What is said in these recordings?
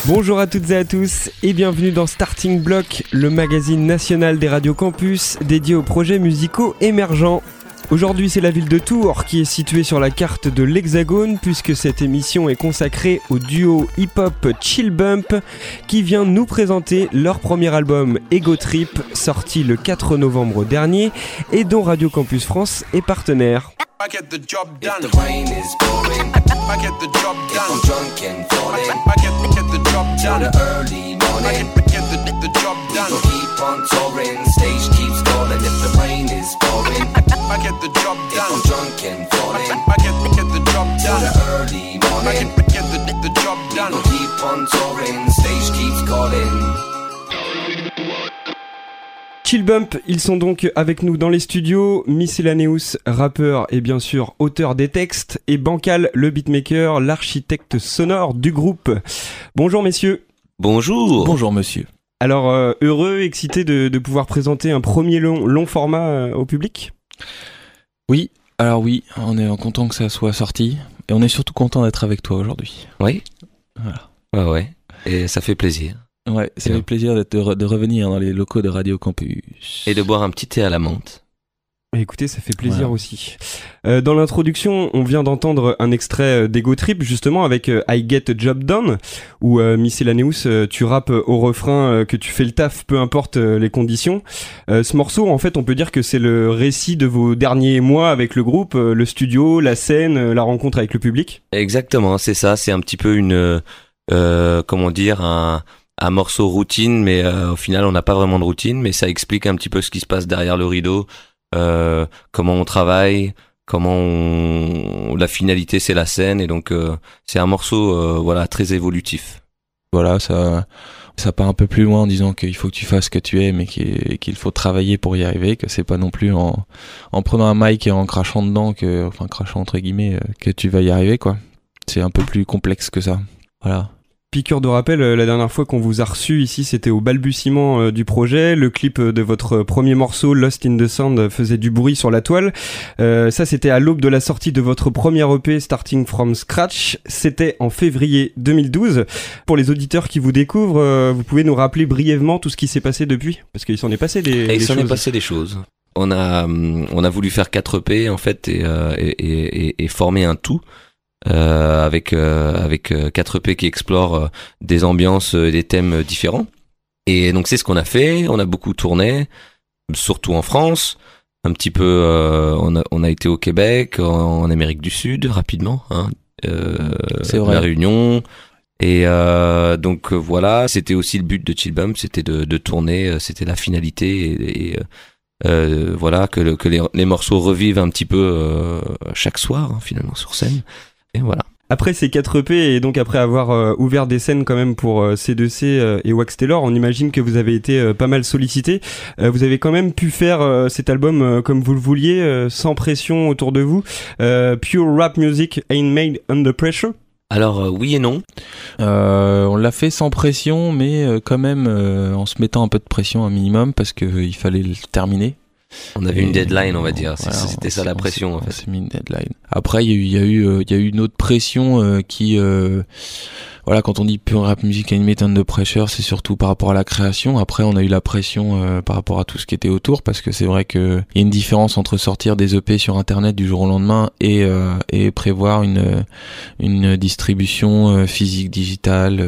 Bonjour à toutes et à tous et bienvenue dans Starting Block, le magazine national des radios campus dédié aux projets musicaux émergents. Aujourd'hui, c'est la ville de Tours qui est située sur la carte de l'Hexagone puisque cette émission est consacrée au duo hip-hop Chill Bump qui vient nous présenter leur premier album Ego Trip, sorti le 4 novembre dernier et dont Radio Campus France est partenaire. I get the job done. If the rain is pouring, I get the job done. If I'm drunk and falling, I get the job done. In the early morning, I get the job done. People keep on touring, stage keeps calling. If the rain is pouring, I get the job done. If I'm drunk and falling, I get the job done. In the early morning, I get the job done. People keep on touring, stage keeps calling. Chill Bump, ils sont donc avec nous dans les studios, Miscellaneous, rappeur et bien sûr auteur des textes, et Bancal, le beatmaker, l'architecte sonore du groupe. Bonjour messieurs. Bonjour. Bonjour monsieur. Alors heureux, excité de pouvoir présenter un premier long format au public ? Oui, alors oui, on est content que ça soit sorti, et on est surtout content d'être avec toi aujourd'hui. Oui. Voilà. Ouais. Et ça fait plaisir. Ouais, ça fait plaisir de revenir dans les locaux de Radio Campus. Et de boire un petit thé à la menthe. Écoutez, ça fait plaisir aussi. Dans l'introduction, on vient d'entendre un extrait d'Ego Trip, justement, avec I Get a Job Done, où Miscellaneous, tu rappes au refrain que tu fais le taf, peu importe les conditions. Ce morceau, en fait, on peut dire que c'est le récit de vos derniers mois avec le groupe, le studio, la scène, la rencontre avec le public. Exactement, c'est ça. C'est un petit peu un morceau routine, mais au final on n'a pas vraiment de routine, mais ça explique un petit peu ce qui se passe derrière le rideau, comment on travaille, la finalité c'est la scène, et donc c'est un morceau très évolutif. Voilà, ça part un peu plus loin en disant qu'il faut que tu fasses ce que tu aimes et qu'il faut travailler pour y arriver, que c'est pas non plus en prenant un mic et en crachant dedans, crachant entre guillemets, que tu vas y arriver, quoi. C'est un peu plus complexe que ça. Voilà. Piqûre de rappel, la dernière fois qu'on vous a reçu ici, c'était au balbutiement du projet. Le clip de votre premier morceau, Lost in the Sound, faisait du bruit sur la toile. Ça, c'était à l'aube de la sortie de votre premier EP, Starting from Scratch. C'était en février 2012. Pour les auditeurs qui vous découvrent, vous pouvez nous rappeler brièvement tout ce qui s'est passé depuis ? Parce qu'il s'en est passé des choses. Il s'en est passé des choses. On a voulu faire 4 EP, en fait, et former un tout. Avec 4 EP qui explorent des ambiances et des thèmes différents. Et donc c'est ce qu'on a fait. On a beaucoup tourné, surtout en France. Un petit peu, on a été au Québec, en Amérique du Sud, rapidement. C'est vrai. La Réunion. Et donc voilà, c'était aussi le but de Chill Bump, c'était de tourner. C'était la finalité que les morceaux revivent un petit peu chaque soir, finalement, sur scène. Et voilà. Après ces 4 EP et donc après avoir ouvert des scènes quand même pour C2C et Wax Taylor, on imagine que vous avez été pas mal sollicité. Vous avez quand même pu faire cet album comme vous le vouliez, sans pression autour de vous. Pure rap music ain't made under pressure. Alors oui et non. On l'a fait sans pression, mais quand même en se mettant un peu de pression un minimum parce qu'il fallait le terminer. On avait une deadline, on va dire. Voilà, c'était ça la pression, en fait. On s'est mis une deadline. Après, il y a eu une autre pression qui, quand on dit pure rap music animé de pressure, c'est surtout par rapport à la création. Après, on a eu la pression par rapport à tout ce qui était autour, parce que c'est vrai que il y a une différence entre sortir des EP sur Internet du jour au lendemain et prévoir une distribution physique, digitale,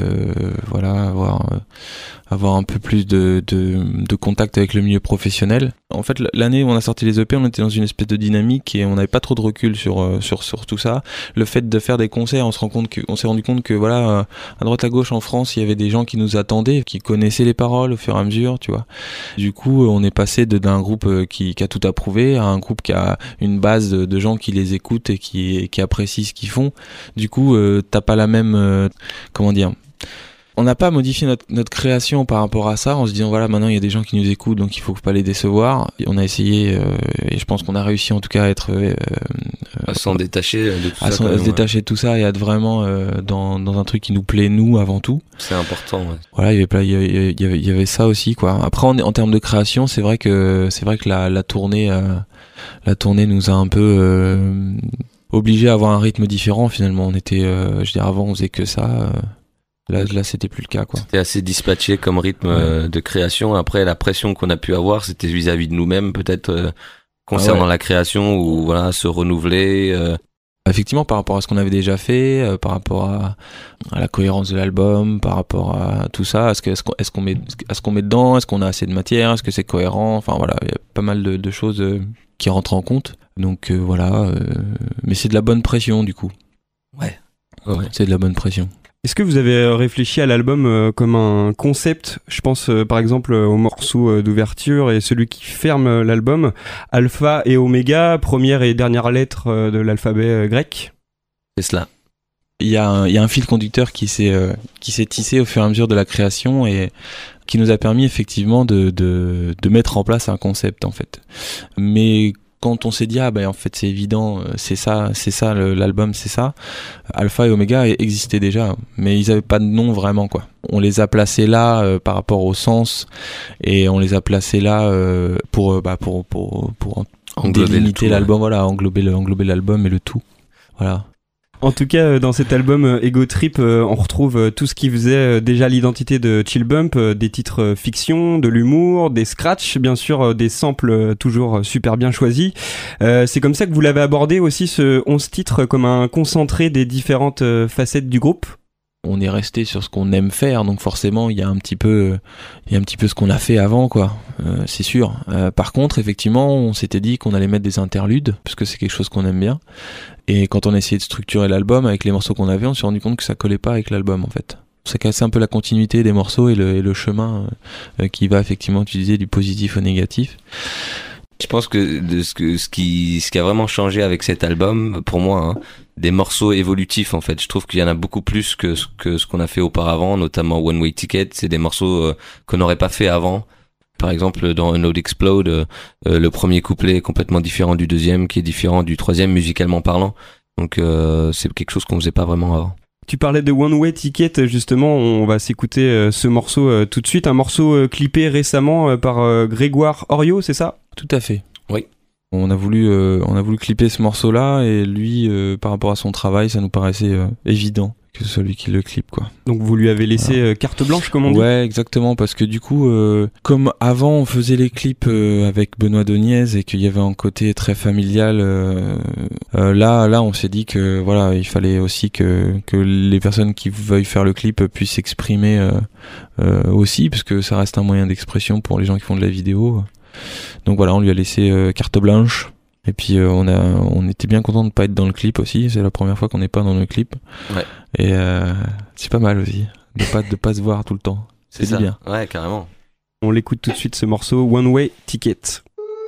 avoir un peu plus de contact avec le milieu professionnel. En fait, l'année où on a sorti les EP, on était dans une espèce de dynamique et on n'avait pas trop de recul sur tout ça. Le fait de faire des concerts, on s'est rendu compte que voilà, à droite à gauche en France, il y avait des gens qui nous attendaient, qui connaissaient les paroles au fur et à mesure, tu vois. Du coup, on est passé d'un groupe qui a tout approuvé à un groupe qui a une base de gens qui les écoutent et qui apprécient ce qu'ils font. Du coup, t'as pas la même on n'a pas modifié notre création par rapport à ça en se disant voilà, maintenant il y a des gens qui nous écoutent donc il faut pas les décevoir. On a essayé et je pense qu'on a réussi en tout cas à être à s'en détacher de tout ça, à se détacher de tout ça et à être vraiment dans un truc qui nous plaît nous avant tout. C'est important. Ouais. Voilà, il y avait ça aussi quoi. Après en termes de création, c'est vrai que la tournée nous a un peu obligé à avoir un rythme différent finalement. On était avant on faisait que ça. Là, c'était plus le cas, quoi. C'était assez dispatché comme rythme de création. Après, la pression qu'on a pu avoir, c'était vis-à-vis de nous-mêmes, peut-être concernant la création, ou voilà, se renouveler. Effectivement, par rapport à ce qu'on avait déjà fait, par rapport à la cohérence de l'album, par rapport à tout ça, est-ce qu'on met dedans, est-ce qu'on a assez de matière, est-ce que c'est cohérent, enfin voilà, il y a pas mal de choses qui rentrent en compte. Donc voilà, mais c'est de la bonne pression du coup. Ouais. C'est de la bonne pression. Est-ce que vous avez réfléchi à l'album comme un concept ? Je pense par exemple au morceau d'ouverture et celui qui ferme l'album, Alpha et Oméga, première et dernière lettre de l'alphabet grec. C'est cela. Il y a un fil conducteur qui s'est tissé au fur et à mesure de la création et qui nous a permis effectivement de mettre en place un concept en fait. Mais quand on s'est dit en fait c'est évident, c'est ça l'album, c'est ça. Alpha et Oméga existaient déjà, mais ils avaient pas de nom vraiment quoi. On les a placés là par rapport au sens et on les a placés là pour délimiter l'album, voilà, englober l'album et le tout. Voilà. En tout cas, dans cet album Ego Trip, on retrouve tout ce qui faisait déjà l'identité de Chill Bump, des titres fiction, de l'humour, des scratchs, bien sûr, des samples toujours super bien choisis. C'est comme ça que vous l'avez abordé aussi, ce 11 titres, comme un concentré des différentes facettes du groupe ? On est resté sur ce qu'on aime faire, donc forcément il y a un petit peu ce qu'on a fait avant quoi, c'est sûr. Par contre effectivement on s'était dit qu'on allait mettre des interludes parce que c'est quelque chose qu'on aime bien. Et quand on a essayé de structurer l'album avec les morceaux qu'on avait, on s'est rendu compte que ça collait pas avec l'album en fait. Ça cassait un peu la continuité des morceaux et le chemin qui va effectivement utiliser du positif au négatif. Je pense que ce qui a vraiment changé avec cet album, pour moi, des morceaux évolutifs en fait. Je trouve qu'il y en a beaucoup plus que ce qu'on a fait auparavant, notamment One Way Ticket. C'est des morceaux qu'on n'aurait pas fait avant. Par exemple, dans A Note Explode, le premier couplet est complètement différent du deuxième, qui est différent du troisième musicalement parlant. Donc c'est quelque chose qu'on faisait pas vraiment avant. Tu parlais de One Way Ticket, justement, on va s'écouter ce morceau tout de suite, un morceau clippé récemment par Grégoire Oriot, c'est ça ? Tout à fait. Oui. On a voulu clipper ce morceau-là et lui, par rapport à son travail, ça nous paraissait évident que ce soit lui qui le clippe, quoi. Donc vous lui avez laissé carte blanche, comme on dit ? Ouais, exactement, parce que du coup, comme avant on faisait les clips avec Benoît Doniez et qu'il y avait un côté très familial, là on s'est dit que voilà, il fallait aussi que les personnes qui veuillent faire le clip puissent s'exprimer aussi, parce que ça reste un moyen d'expression pour les gens qui font de la vidéo. Donc voilà, on lui a laissé carte blanche. Et puis on était bien content de pas être dans le clip aussi. C'est la première fois qu'on n'est pas dans le clip. Ouais. Et c'est pas mal aussi de pas se voir tout le temps. C'est ça. Bien. Ouais, carrément. On l'écoute tout de suite ce morceau One Way Ticket.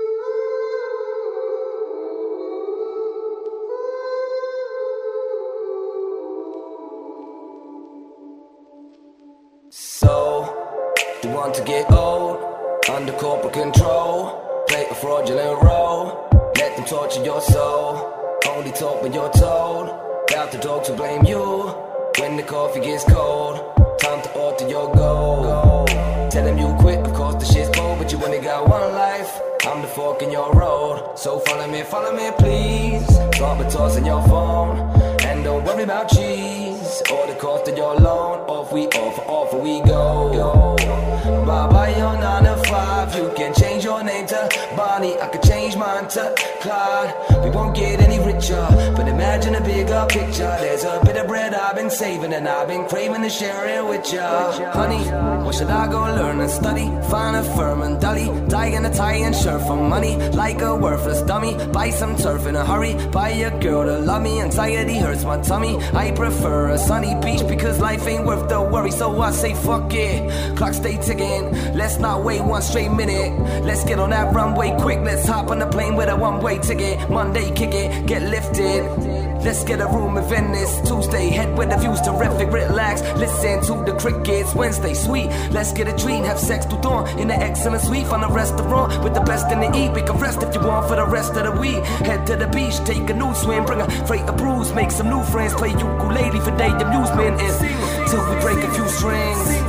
So, you want to get old, under corporate control, play a fraudulent role, let them torture your soul, only talk when you're told, doubt the dogs will blame you, when the coffee gets cold, time to alter your goal, tell them you quit because the shit's cold, but you only got one life, I'm the fork in your road, so follow me please, drop a toss in your phone, and don't worry about cheese, or the cost of your loan, off we go. Bye your 9 to 5. You can change your name to Bonnie, I could change mine to Clyde. We won't get any richer, but imagine a bigger picture. There's a bit of bread I've been saving, and I've been craving to share it with ya. Honey, what should I go learn and study? Find a firm and dully, die in a tie and shirt for money, like a worthless dummy. Buy some turf in a hurry, buy a girl to love me. Anxiety hurts my tummy, I prefer a sunny beach because life ain't worth the worry. So I say fuck it, clock stay ticking. Let's not wait one straight minute. Let's get on that runway quick. Let's hop on the plane with a one-way ticket. Monday kick it, get lifted. Let's get a room in Venice. Tuesday, head with the views terrific. Relax, listen to the crickets. Wednesday, sweet. Let's get a treat, have sex till dawn in an excellent suite. Find a restaurant with the best in the eat. We can rest if you want for the rest of the week. Head to the beach, take a new swim, bring a freight of brews, make some new friends, play ukulele for day amusement. And till we break a few strings.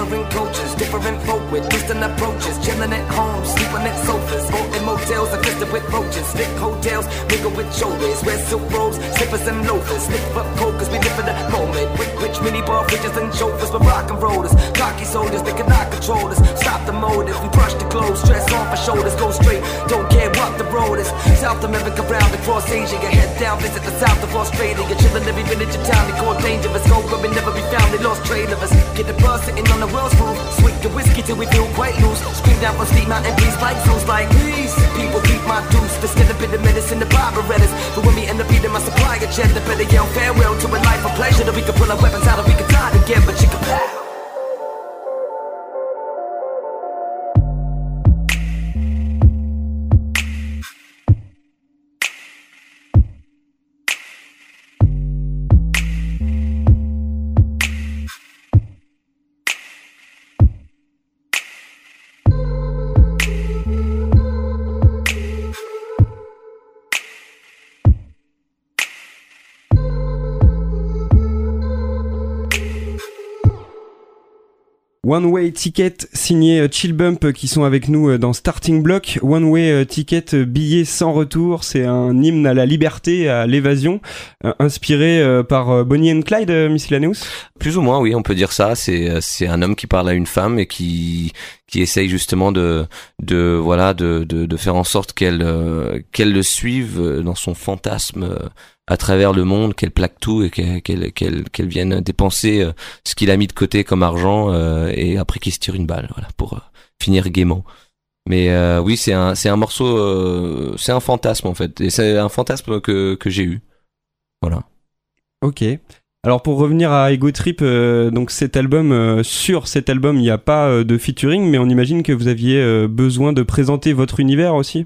different cultures, different folk with distant approaches. Chilling at home, sleeping at sofas, or in motels infested with roaches. Fit hotels, mingle with showbiz, wear silk robes, slippers and loafers. Sniff up coke cause we live in the moment. With rich minibar fridges and chauffeurs, we're rock and rollers. Cocky soldiers, they cannot control us. Stop the motive, we brush the clothes, stress off our shoulders, go straight, don't care what the road is. South America, round across Asia, your head down, visit the south of Australia. You're chilling every village in town, they call dangerous. Go where we never be found, they lost trade of us. Get the bus sitting on the world's roof, sweet the whiskey till we feel quite loose. Scream down from Steep Mountain Peace like Zeus, like please. People keep my deuce, there's still a bit of medicine, the barbarettas. But when we end up eating my supply of cheddar, better yell farewell to a life of pleasure. That we can pull our weapons out and we can die together, chicken pow. One Way Ticket signé Chill Bump qui sont avec nous dans Starting Block. One Way Ticket, billet sans retour, c'est un hymne à la liberté, à l'évasion, inspiré par Bonnie and Clyde, Miss Laneus. Plus ou moins, oui, on peut dire ça. C'est un homme qui parle à une femme et qui essaye justement de faire en sorte qu'elle le suive dans son fantasme à travers le monde, qu'elle plaque tout et qu'elle vienne dépenser ce qu'il a mis de côté comme argent et après qu'il se tire une balle, voilà, pour finir gaiement. Mais oui, c'est un morceau, c'est un fantasme en fait, et c'est un fantasme que j'ai eu. Voilà. Ok. Alors pour revenir à Ego Trip, donc cet album, sur cet album, il n'y a pas de featuring, mais on imagine que vous aviez besoin de présenter votre univers aussi.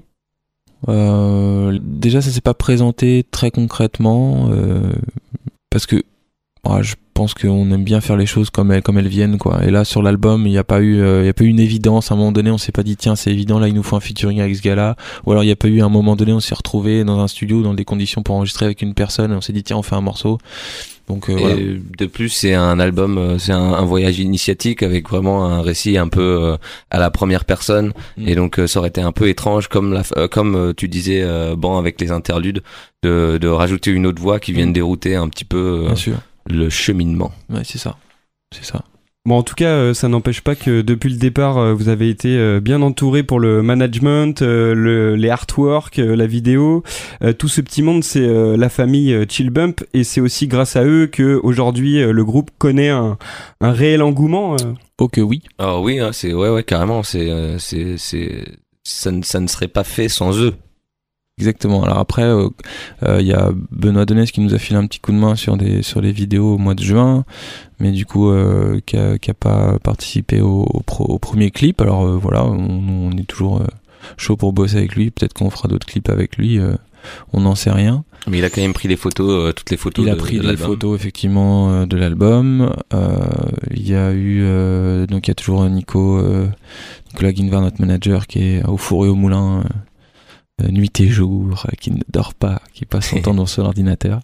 Déjà ça s'est pas présenté très concrètement parce que je pense qu'on aime bien faire les choses comme elles viennent, quoi. Et là sur l'album il y a pas eu une évidence. À un moment donné on s'est pas dit tiens c'est évident là il nous faut un featuring avec ce gars-là, ou alors il y a pas eu un moment donné on s'est retrouvé dans un studio dans des conditions pour enregistrer avec une personne et on s'est dit tiens on fait un morceau. Donc, voilà. De plus, c'est un album, c'est un voyage initiatique avec vraiment un récit un peu à la première personne. Et donc, ça aurait été un peu étrange, comme tu disais, avec les interludes, de rajouter une autre voix qui vienne dérouter un petit peu le cheminement. Ouais, c'est ça. Bon, en tout cas, ça n'empêche pas que depuis le départ, vous avez été bien entouré pour le management, les artworks, la vidéo. Tout ce petit monde, c'est la famille Chill Bump, et c'est aussi grâce à eux que aujourd'hui le groupe connaît un réel engouement. Ok, oui. Ah oui, hein, ouais, carrément. Ça ne serait pas fait sans eux. Exactement. Alors après, y a Benoît Donès qui nous a filé un petit coup de main sur les vidéos au mois de juin, mais du coup qui a pas participé au premier clip. Alors voilà, on est toujours chaud pour bosser avec lui. Peut-être qu'on fera d'autres clips avec lui. On n'en sait rien. Mais il a quand même pris les photos, toutes les photos. Il a pris les photos effectivement de l'album. Il y a eu donc il y a toujours Nicolas Guinevard, notre manager, qui est au four et au moulin. Nuit et jour, qui ne dort pas, qui passe son temps dans son ordinateur.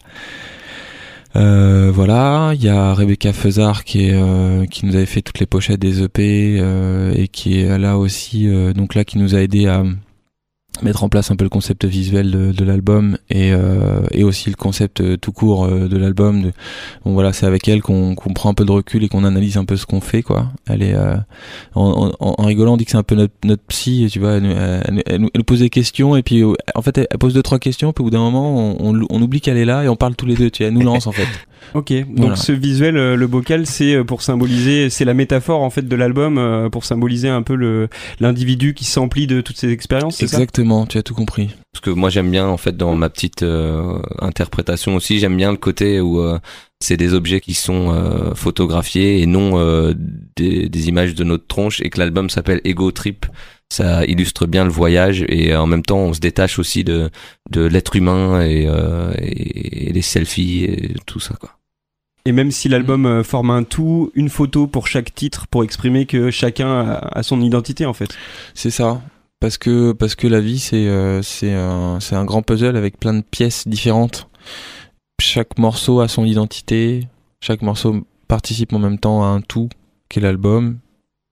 Voilà, il y a Rebecca Feuzard qui nous avait fait toutes les pochettes des EP et qui est là aussi, donc là qui nous a aidé à mettre en place un peu le concept visuel de l'album et aussi le concept tout court de l'album. Bon voilà, c'est avec elle qu'on prend un peu de recul et qu'on analyse un peu ce qu'on fait, quoi. Elle est en rigolant, on dit que c'est un peu notre psy, tu vois. Elle nous pose des questions et puis en fait elle pose 2-3 questions, puis au bout d'un moment on oublie qu'elle est là et on parle tous les deux, tu vois. Elle nous lance en fait. Ok, donc voilà. Ce visuel, le bocal, c'est pour symboliser, c'est la métaphore en fait de l'album, pour symboliser un peu l'individu qui s'emplit de toutes ces expériences, c'est exactement, ça, tu as tout compris. Parce que moi j'aime bien en fait dans ma petite interprétation aussi, j'aime bien le côté où c'est des objets qui sont photographiés et non des images de notre tronche, et que l'album s'appelle Ego Trip. Ça illustre bien le voyage et en même temps on se détache aussi de l'être humain et les selfies et tout ça, quoi. Et même si l'album forme un tout, une photo pour chaque titre pour exprimer que chacun a son identité en fait. C'est ça. Parce que la vie c'est un grand puzzle avec plein de pièces différentes. Chaque morceau a son identité, chaque morceau participe en même temps à un tout qu'est l'album,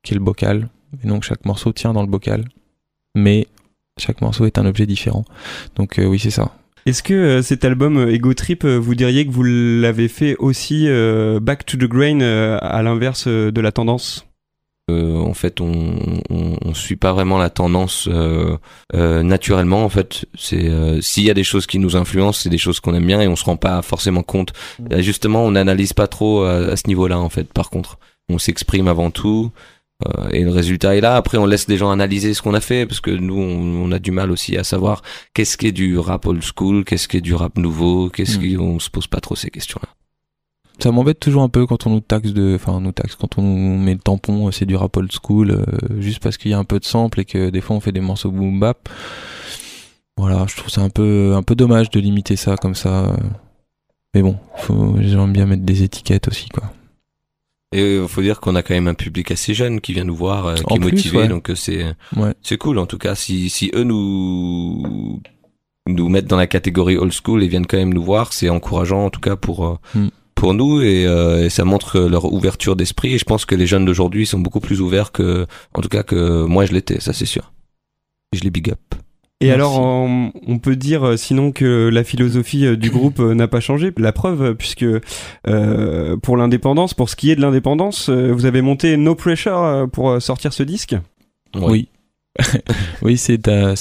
qui est le bocal. Et donc chaque morceau tient dans le bocal, mais chaque morceau est un objet différent. Donc oui, c'est ça. Est-ce que cet album Ego Trip, vous diriez que vous l'avez fait aussi back to the grain, à l'inverse de la tendance ? En fait, on suit pas vraiment la tendance naturellement. En fait, c'est s'il y a des choses qui nous influencent, c'est des choses qu'on aime bien et on se rend pas forcément compte. Justement, on n'analyse pas trop à ce niveau-là. En fait, par contre, on s'exprime avant tout. Et le résultat est là. Après, on laisse les gens analyser ce qu'on a fait, parce que nous, on a du mal aussi à savoir qu'est-ce qui est du rap old school, qu'est-ce qui est du rap nouveau, on se pose pas trop ces questions-là. Ça m'embête toujours un peu quand on quand on nous met le tampon, c'est du rap old school, juste parce qu'il y a un peu de sample et que des fois on fait des morceaux boom bap. Voilà, je trouve ça un peu dommage de limiter ça comme ça. Mais bon, j'aime bien mettre des étiquettes aussi, quoi. Et il faut dire qu'on a quand même un public assez jeune qui vient nous voir, qui est motivé, ouais. Donc c'est cool en tout cas. Si eux nous mettent dans la catégorie old school et viennent quand même nous voir, c'est encourageant en tout cas pour nous et ça montre leur ouverture d'esprit. Et je pense que les jeunes d'aujourd'hui sont beaucoup plus ouverts que moi je l'étais, ça c'est sûr. Et je les big up. Et merci. Alors, on peut dire sinon que la philosophie du groupe n'a pas changé. La preuve, puisque pour l'indépendance, pour ce qui est de l'indépendance, vous avez monté No Pressure pour sortir ce disque ? Oui. Oui, c'est un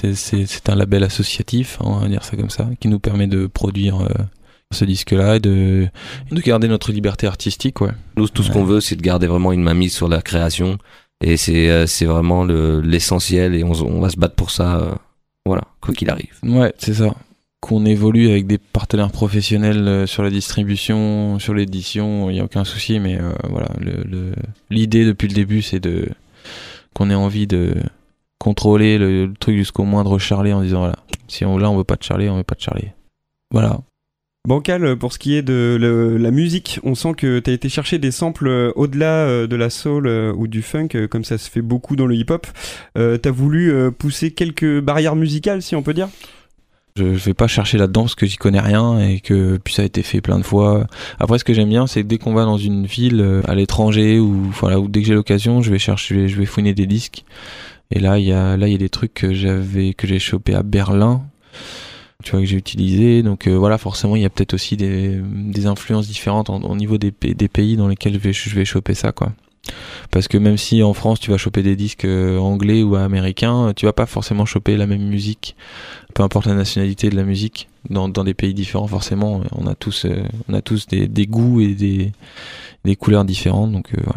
label associatif, on va dire ça comme ça, qui nous permet de produire ce disque-là et de garder notre liberté artistique. Ouais. Nous, tout ce qu'on veut, c'est de garder vraiment une mainmise sur la création. Et c'est vraiment l'essentiel et on va se battre pour ça. Voilà, quoi qu'il arrive. Ouais, c'est ça. Qu'on évolue avec des partenaires professionnels sur la distribution, sur l'édition, il n'y a aucun souci, mais voilà, l'idée depuis le début, c'est qu'on ait envie de contrôler le truc jusqu'au moindre charlet en disant voilà, si on veut pas de charlet, on veut pas de charlet. Voilà. Bancal, pour ce qui est de la musique, on sent que t'as été chercher des samples au-delà de la soul ou du funk, comme ça se fait beaucoup dans le hip-hop. T'as voulu pousser quelques barrières musicales, si on peut dire ? Je vais pas chercher là-dedans parce que j'y connais rien et que puis ça a été fait plein de fois. Après, ce que j'aime bien, c'est que dès qu'on va dans une ville à l'étranger ou dès que j'ai l'occasion, je vais fouiner des disques. Et là, il y a des trucs que j'ai chopé à Berlin. Tu vois, que j'ai utilisé, donc voilà, forcément il y a peut-être aussi des influences différentes au niveau des pays dans lesquels je vais choper ça, quoi. Parce que même si en France tu vas choper des disques anglais ou américains, tu vas pas forcément choper la même musique, peu importe la nationalité de la musique, dans des pays différents. Forcément on a tous des goûts et des couleurs différentes, donc voilà.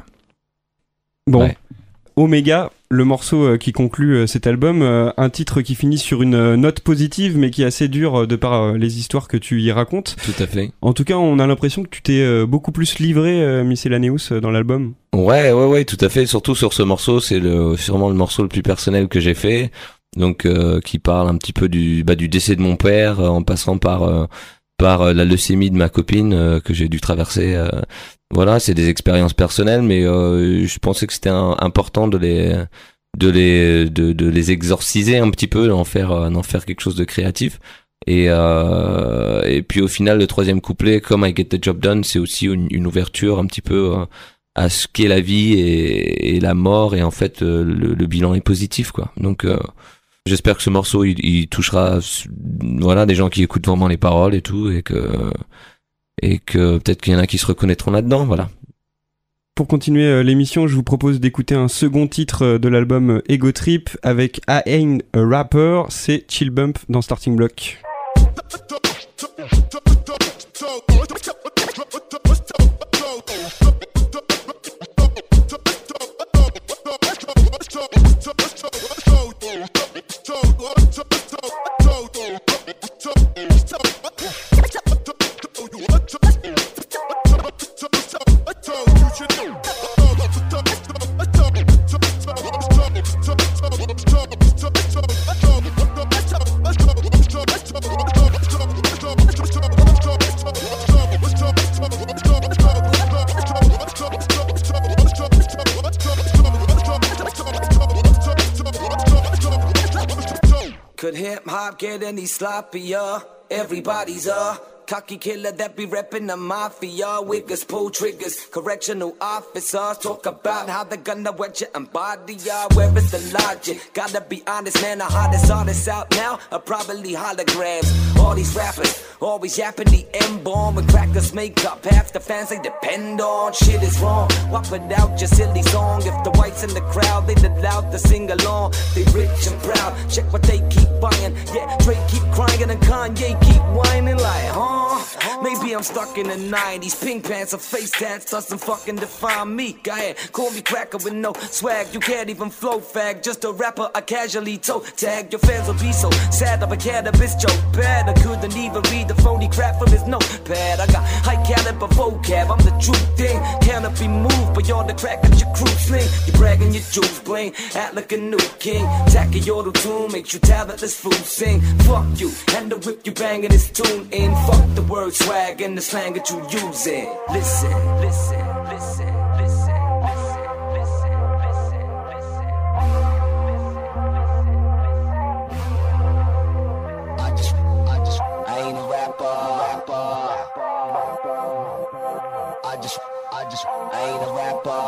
Bon, ouais. Omega, le morceau qui conclut cet album, un titre qui finit sur une note positive mais qui est assez dur de par les histoires que tu y racontes. Tout à fait. En tout cas, on a l'impression que tu t'es beaucoup plus livré, Miscellaneous, dans l'album. Ouais, tout à fait. Surtout sur ce morceau, c'est sûrement le morceau le plus personnel que j'ai fait. Donc, qui parle un petit peu du décès de mon père, en passant par la leucémie de ma copine que j'ai dû traverser. Voilà, c'est des expériences personnelles, mais je pensais que c'était important de les exorciser un petit peu, d'en faire quelque chose de créatif. Et puis au final, le troisième couplet, comme I Get the Job Done, c'est aussi une ouverture un petit peu à ce qu'est la vie et la mort, et en fait le bilan est positif, quoi. Donc j'espère que ce morceau il touchera des gens qui écoutent vraiment les paroles et tout, et que peut-être qu'il y en a qui se reconnaîtront là-dedans, voilà. Pour continuer l'émission, je vous propose d'écouter un second titre de l'album Ego Trip avec I Ain't a Rapper, c'est Chill Bump dans Starting Block. Could hip hop get any sloppier? Everybody's cocky killer that be reppin' the mafia. Wiggers pull triggers, correctional officers talk about how they're gonna wet you and body ya. Where is the logic? Gotta be honest, man, the hottest artists out now are probably holograms. All these rappers always yapping the M-bomb with crackers make up half the fans they depend on. Shit is wrong, why put out your silly song? If the whites in the crowd, they allowed to sing along. They rich and proud, check what they keep buying. Yeah, Drake keep crying and Kanye keep whining like, huh? Maybe I'm stuck in the 90s. Pink pants or face tats doesn't fucking define me. Go ahead, call me cracker with no swag. You can't even flow fag, just a rapper I casually toe tag. Your fans will be so sad of a cannabis joke bad. I couldn't even read the phony crap from his notepad. I got high caliber vocab, I'm the true thing. Cannot be moved beyond the crack of your crew sling. You bragging your jewels bling, act like a new king. Tacky auto tune makes you talentless fool sing. Fuck you, and the whip you banging this tune in. Fuck the word swag and the slang that you using. Listen, listen, listen, listen. I ain't a rapper. I ain't a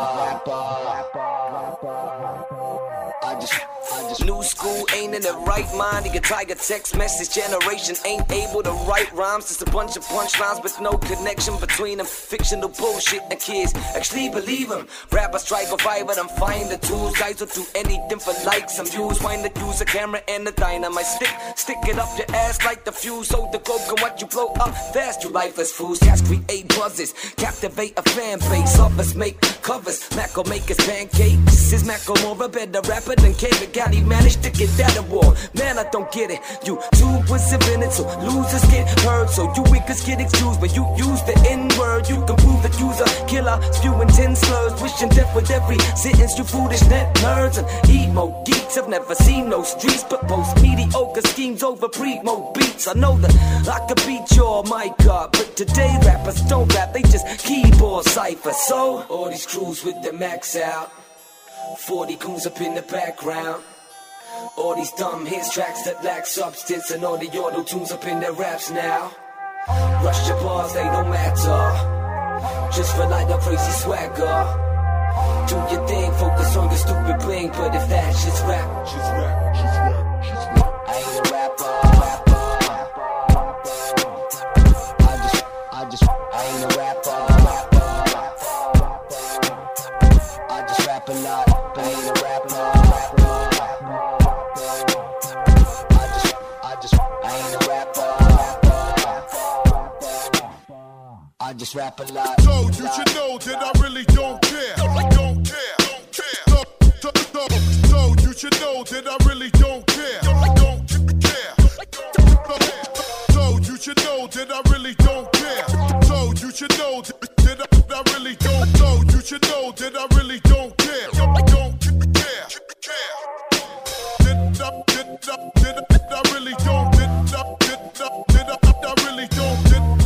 rapper. New school ain't in the right mind. You can tie a text message. Generation ain't able to write rhymes. Just a bunch of punchlines with no connection between them. Fictional bullshit and kids actually believe them. Rappers try to fight, but I'm fine. The tools guys will do anything for likes and views. Find the use a camera and a dynamite stick. Stick it up your ass like the fuse. So the coke can watch you blow up fast. You lifeless fools. Cats create buzzes, captivate a fan base. Others make covers. Mac will make his pancakes. Is Mac more a better rapper than Kevin? God, he managed to get that award. Man, I don't get it. You too perseverant, so losers get hurt. So you weakers get excused when you use the N-word. You can prove that you's a killer, spewing 10 slurs, wishing death with every sentence. You foolish net nerds and emo geeks have never seen no streets, but post mediocre schemes over primo beats. I know that I could beat your mic up, but today rappers don't rap, they just keyboard cipher. So all these crews with the max out, 40 goons up in the background. All these dumb hits, tracks that lack substance, and all the auto-tunes up in their raps now. Rush your bars, they don't matter. Just for like a crazy swagger. Do your thing, focus on your stupid bling. But if that shit's rap, I ain't a rapper. I ain't a rapper. I just rap a lot, but ain't a rapper. I just rap a lot. Told you should know that I really don't care. Don't care. Told you should know that I really don't care. Don't care. Told you should know that I really don't care. Told you should know that I really don't. Told you should know that I really don't care. Don't care. Did I really don't. Did I really don't.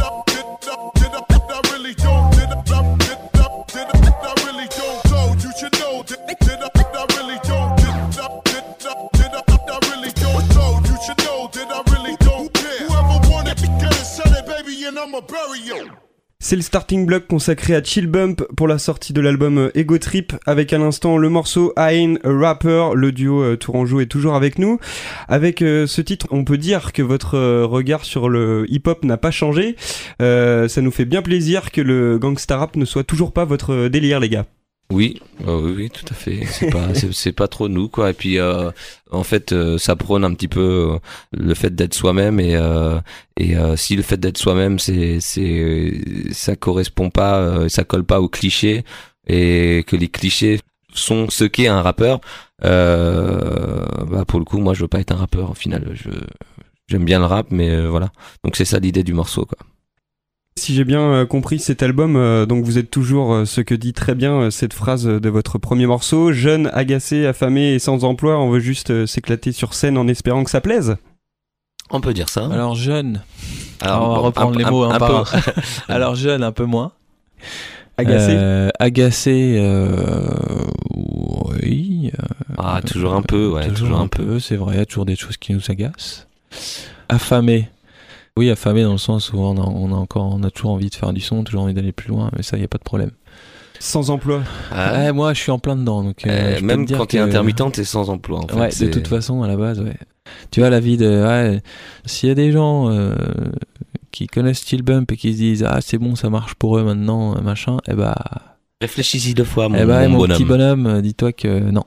C'est le starting block consacré à Chill Bump pour la sortie de l'album Ego Trip, avec à l'instant le morceau I Ain't a Rapper. Le duo Tourangeau est toujours avec nous. Avec ce titre, on peut dire que votre regard sur le hip-hop n'a pas changé. Ça nous fait bien plaisir que le gangsta rap ne soit toujours pas votre délire, les gars. Oui, oui, tout à fait. C'est pas trop nous, quoi. Et puis, en fait, ça prône un petit peu le fait d'être soi-même et si le fait d'être soi-même, ça correspond pas, ça colle pas aux clichés et que les clichés sont ce qu'est un rappeur. Pour le coup, moi, je veux pas être un rappeur. Au final, j'aime bien le rap, mais voilà. Donc c'est ça l'idée du morceau, quoi. Si j'ai bien compris cet album, donc vous êtes toujours ce que dit très bien cette phrase de votre premier morceau: jeune, agacé, affamé et sans emploi, on veut juste s'éclater sur scène en espérant que ça plaise. On peut dire ça. Alors jeune, on va reprendre les mots un par un. Alors jeune, un peu moins. Agacé, oui. Toujours un peu, ouais. Toujours un peu, c'est vrai, il y a toujours des choses qui nous agacent. Affamé. Oui, affamé dans le sens où on a toujours envie de faire du son, toujours envie d'aller plus loin, mais ça, il n'y a pas de problème. Sans emploi. Ah, Moi, je suis en plein dedans. Donc, je peux même te dire quand t'es que- intermittent, t'es sans emploi. En fait. Ouais, de toute façon, à la base, ouais. Tu vois, la vie de... Ouais, s'il y a des gens qui connaissent Steel Bump et qui se disent « Ah, c'est bon, ça marche pour eux maintenant, machin », eh bah... Réfléchis-y 2 fois, mon mon petit bonhomme. bonhomme, dis-toi que non.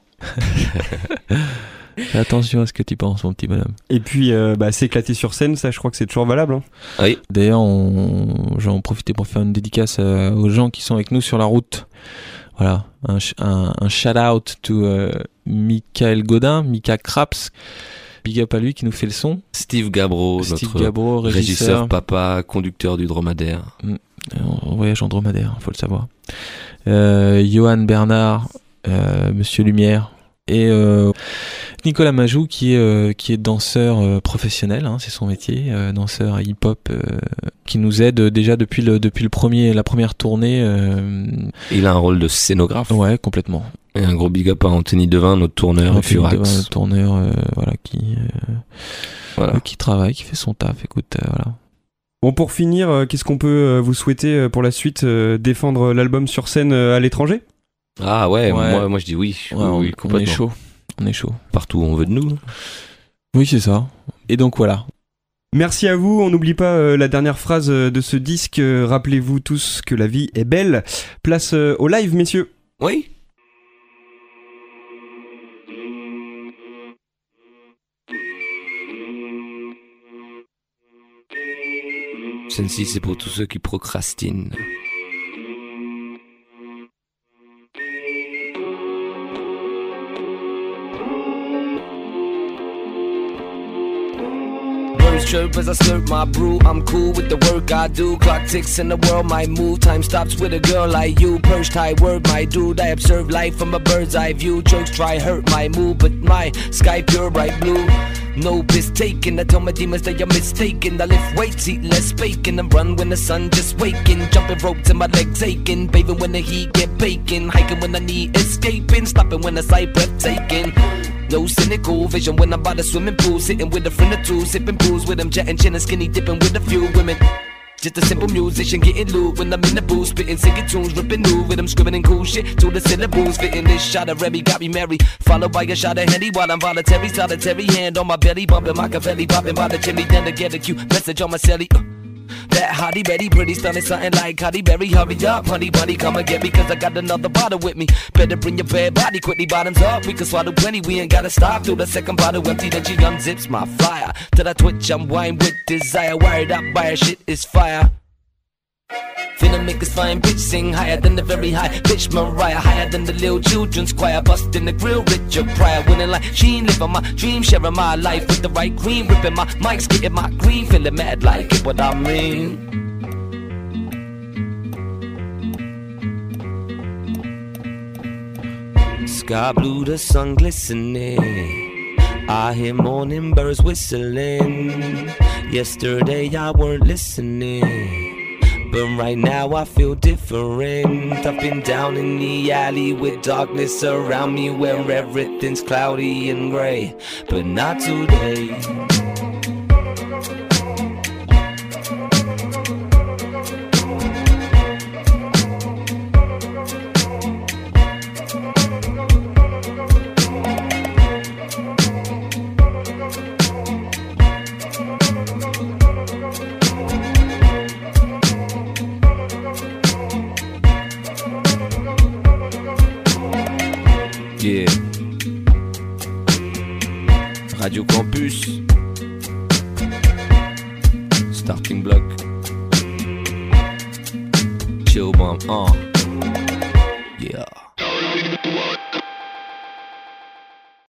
Fais attention à ce que tu penses, mon petit bonhomme. Et puis, s'éclater sur scène, ça, je crois que c'est toujours valable. Hein. Oui. D'ailleurs, j'en profite pour faire une dédicace aux gens qui sont avec nous sur la route. Voilà, un shout-out to Michael Godin, Mika Craps. Big up à lui qui nous fait le son. Steve Gabro, Steve notre Gabro, régisseur, papa, conducteur du dromadaire. On voyage en dromadaire, faut le savoir. Johan Bernard, Monsieur Lumière et Nicolas Majou qui est danseur professionnel, hein, c'est son métier, danseur hip-hop qui nous aide déjà depuis la première tournée. Il a un rôle de scénographe. Ouais, complètement. Et un gros big up à Anthony Devin, notre tourneur, et Anthony Devin, Furax. le tourneur, Voilà. qui travaille, qui fait son taf. Écoute, voilà. Bon, pour finir, qu'est-ce qu'on peut vous souhaiter pour la suite défendre l'album sur scène à l'étranger? Ah ouais, Ouais. Moi je dis oui. Ouais, Oui, on complètement. est chaud. On est chaud. Partout où on veut de nous. Oui, c'est ça. Et donc voilà. Merci à vous, on n'oublie pas la dernière phrase de ce disque, rappelez-vous tous que la vie est belle. Place au live, messieurs. Oui. Celle-ci, c'est pour tous ceux qui procrastinent. Birds chirp as I slurp my brew. I'm cool with the work I do. Clock ticks and the world might move. Time stops with a girl like you. Perched high work, my dude. I observe life from a bird's eye view. Jokes try hurt my mood, but my sky pure bright blue. No piss taken, I tell my demons they are mistaken. I lift weights, eat less bacon, and run when the sun just waking. Jumping ropes and my legs aching, bathing when the heat get baking. Hiking when I need escaping, stopping when the sight breathtaking. No cynical vision when I'm by the swimming pool, sitting with a friend or two, sipping booze with them, jetting chin and skinny dipping with a few women. Just a simple musician getting loot when I'm in the booth, spitting singing tunes, ripping new rhythm, scribbling cool shit to the syllables, fitting this shot of Remy got me merry, followed by a shot of Henny while I'm voluntary, solitary hand on my belly, bumping Machiavelli, popping by the chimney, then to get a cute message on my celly. That hottie Betty, pretty stunning, something like Halle Berry. Hurry up, honey bunny, come and get me, cause I got another bottle with me. Better bring your bad body quickly, bottoms up, we can swallow plenty. We ain't gotta stop through the second bottle empty, then she unzips my flyer. Till I twitch, I'm wine with desire, wired up by her shit is fire. Finna make this fine bitch sing higher than the very high bitch Mariah, higher than the little children's choir, busting the grill, Richard Pryor, winning like she ain't living my dream, sharing my life with the right cream, ripping my mics, getting my green, feeling mad like it, what I mean. Sky blue, the sun glistening, I hear morning birds whistling. Yesterday I weren't listening, but right now I feel different. I've been down in the alley with darkness around me, where everything's cloudy and gray, but not today. Yeah. Radio Campus. Starting Block. Chill bomb. Yeah.